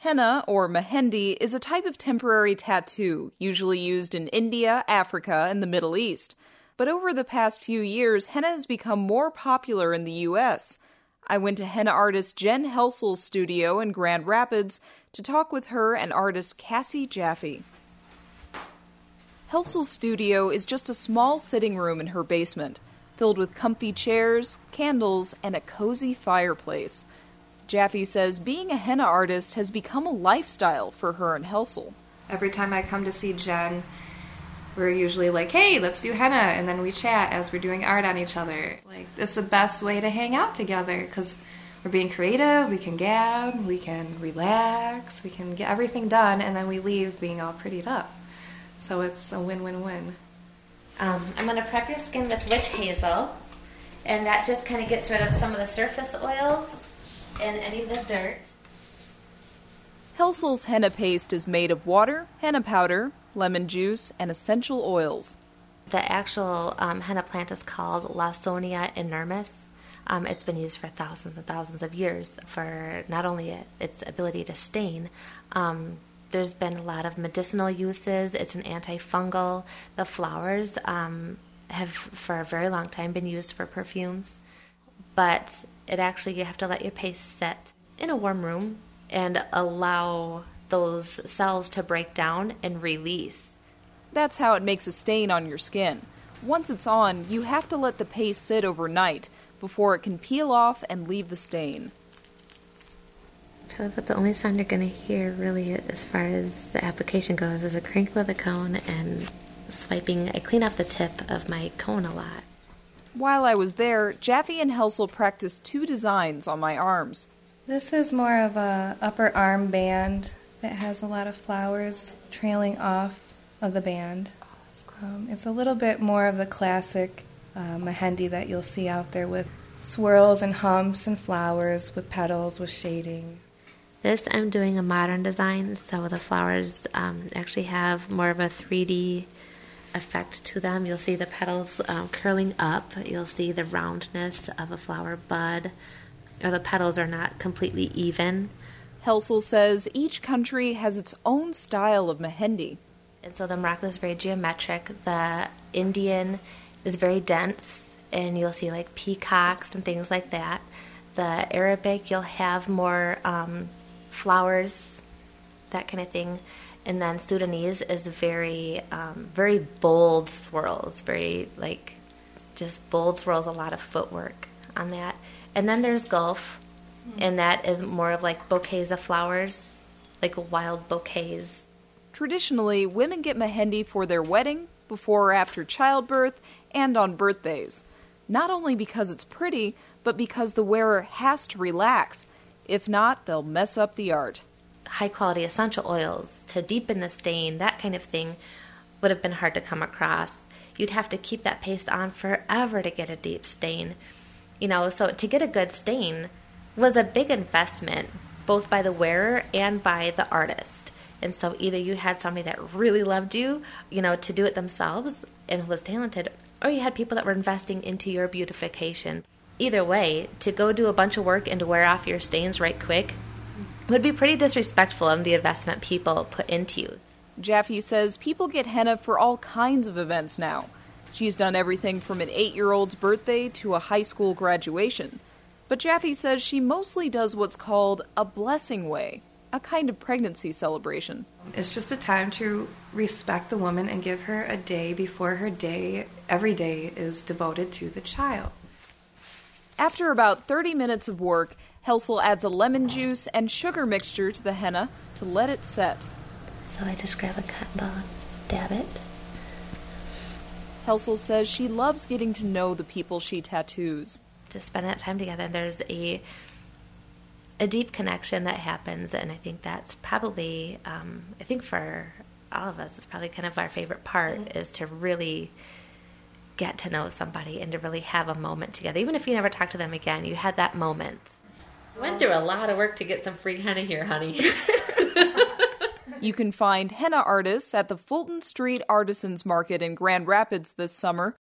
Henna, or mehendi, is a type of temporary tattoo, usually used in India, Africa, and the Middle East. But over the past few years, henna has become more popular in the U.S. I went to henna artist Jen Helsel's studio in Grand Rapids to talk with her and artist Cassie Jaffe. Helsel's studio is just a small sitting room in her basement, filled with comfy chairs, candles, and a cozy fireplace. Jaffe says being a henna artist has become a lifestyle for her and Helsel. Every time I come to see Jen, we're usually like, hey, let's do henna, and then we chat as we're doing art on each other. Like, it's the best way to hang out together because we're being creative, we can gab, we can relax, we can get everything done, and then we leave being all prettied up. So it's a win-win-win. I'm going to prep your skin with witch hazel, and that just kind of gets rid of some of the surface oils and any of the dirt. Helsel's henna paste is made of water, henna powder, lemon juice, and essential oils. The actual henna plant is called Lawsonia inermis. It's been used for thousands and thousands of years for not only its ability to stain. There's been a lot of medicinal uses. It's an antifungal. The flowers have for a very long time been used for perfumes. But it actually, you have to let your paste sit in a warm room and allow those cells to break down and release. That's how it makes a stain on your skin. Once it's on, you have to let the paste sit overnight before it can peel off and leave the stain. But the only sound you're going to hear really as far as the application goes is a crinkle of the cone and swiping. I clean off the tip of my cone a lot. While I was there, Jaffe and Helsel practiced 2 designs on my arms. This is more of a upper arm band that has a lot of flowers trailing off of the band. Oh, that's cool. It's a little bit more of the classic mehendi that you'll see out there with swirls and humps and flowers with petals with shading. This I'm doing a modern design, so the flowers actually have more of a 3D effect to them. You'll see the petals curling up. You'll see the roundness of a flower bud, or the petals are not completely even. Helsel says each country has its own style of mehendi. And so the Moroccan is very geometric. The Indian is very dense, and you'll see like peacocks and things like that. The Arabic, you'll have more flowers, that kind of thing. And then Sudanese is very, very bold swirls, very like just bold swirls, a lot of footwork on that. And then there's Gulf, and that is more of like bouquets of flowers, like wild bouquets. Traditionally, women get mehendi for their wedding, before or after childbirth, and on birthdays. Not only because it's pretty, but because the wearer has to relax. If not, they'll mess up the art. High-quality essential oils to deepen the stain, that kind of thing, would have been hard to come across. You'd have to keep that paste on forever to get a deep stain. So to get a good stain was a big investment, both by the wearer and by the artist. And so either you had somebody that really loved you, to do it themselves and was talented, or you had people that were investing into your beautification. Either way, to go do a bunch of work and to wear off your stains right quick would be pretty disrespectful of the investment people put into you. Jaffe says people get henna for all kinds of events now. She's done everything from an 8-year-old's birthday to a high school graduation. But Jaffe says she mostly does what's called a blessing way, a kind of pregnancy celebration. It's just a time to respect the woman and give her a day before her day, every day, is devoted to the child. After about 30 minutes of work, Helsel adds a lemon juice and sugar mixture to the henna to let it set. So I just grab a cotton ball and dab it. Helsel says she loves getting to know the people she tattoos. To spend that time together, there's a deep connection that happens, and I think that's probably, I think for all of us, it's probably kind of our favorite part, is to really get to know somebody and to really have a moment together. Even if you never talk to them again, you had that moment. I went through a lot of work to get some free henna here, honey. You can find henna artists at the Fulton Street Artisans Market in Grand Rapids this summer,